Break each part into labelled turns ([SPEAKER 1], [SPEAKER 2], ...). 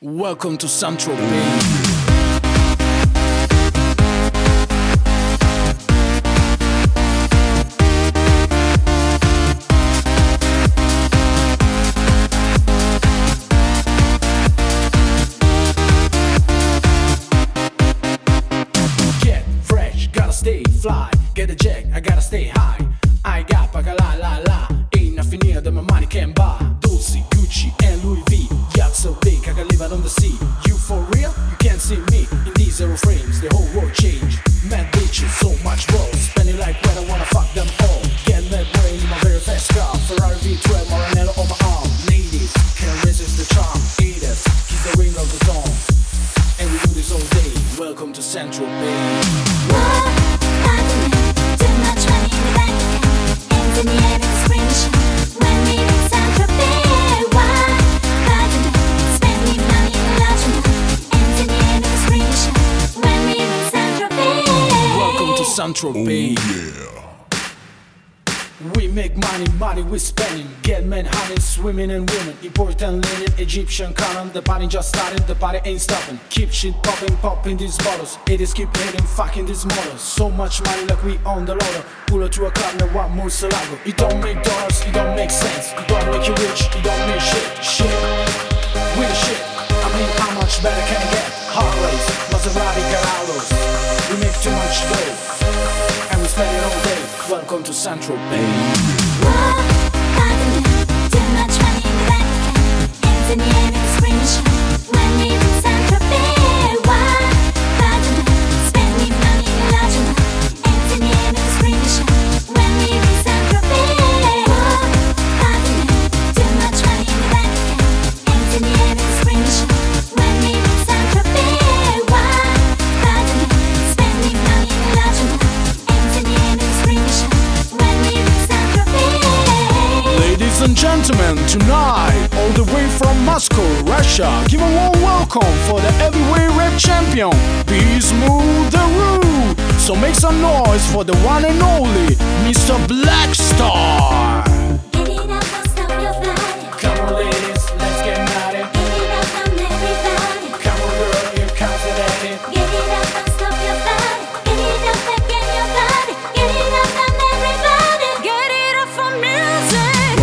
[SPEAKER 1] Welcome to Saint-Tropez. Get fresh, gotta stay fly. Get a check, I gotta stay high. I got bacala la la. Ain't nothing near that my money can buy. Dolce, Gucci, and Louis V. Yacht so big I can live out on the sea. You for real? You can't see me in these zero frames. The whole world changed. Mad bitches, so much roll. Spending like when I wanna fuck them all. Get mad brain in my very fast car. Ferrari V12, Maranello on my arm. Ladies can't resist the charm. Haters, keep the ring of the dawn. And we do this all day. Welcome to Saint-Tropez.
[SPEAKER 2] Too much money in the bank account. Hands in the air and screaming. When we reach Saint-Tropez, why? Spending money in a large amount. Hands in the air and screaming. When we reach Saint-Tropez.
[SPEAKER 1] Welcome to Saint-Tropez. We make money we spending. Get men hunting, swimming and women. Important linen, Egyptian canon. The party just started, the party ain't stopping. Keep shit popping these bottles. Haters keep hating, fucking these models. So much money like we own the lotto. Pull up to a club, now what Murcielago. It don't make dollars, it don't make sense. It don't make you rich, it don't mean shit. We the shit. I mean, how much better can it get? Harleys, Maserati, Carollos. We make too much dough, and we spend it all day. Welcome to Saint-Tropez.
[SPEAKER 2] Too much money in the bank account. Hands in the air and screaming. When we reach Saint-Tropez, why? Spending money in a large amount. Hands in the air and screaming. When we reach Saint-Tropez, too much money in the bank account. Hands in the air and screaming. When we reach Saint-Tropez, why? Spending money in a large amount. Hands in the air and screaming. When we reach Saint-Tropez.
[SPEAKER 1] Ladies and gentlemen, tonight, all the way from Moscow, Russia, give a warm welcome for the heavyweight rap champion, B-Smooth the Root. So make some noise for the one and only Mr. Blackstar.
[SPEAKER 2] Get it up, don't stop your body.
[SPEAKER 1] Come on ladies, let's get naughty.
[SPEAKER 2] Get it up from everybody.
[SPEAKER 1] Come on girl, you're confident.
[SPEAKER 2] Get it up, don't stop your body. Get it up again, your body. Get it up from everybody. Get it up from music.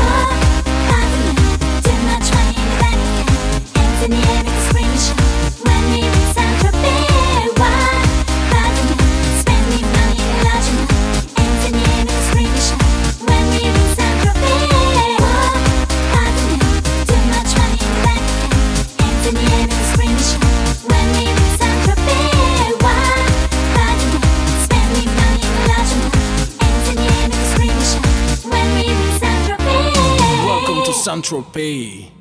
[SPEAKER 2] Too much money in the bank account. Hands in the air and screaming. When we reach Saint-Tropez, why? Spending money in a large amount. Hands in the air and screaming. When we reach Saint-Tropez, too much money in the bank account. Hands in the air and screaming. When we reach Saint-Tropez, why? Spending money in a large amount. Hands in the air and screaming. When we reach Saint-Tropez.
[SPEAKER 1] Welcome to Saint-Tropez.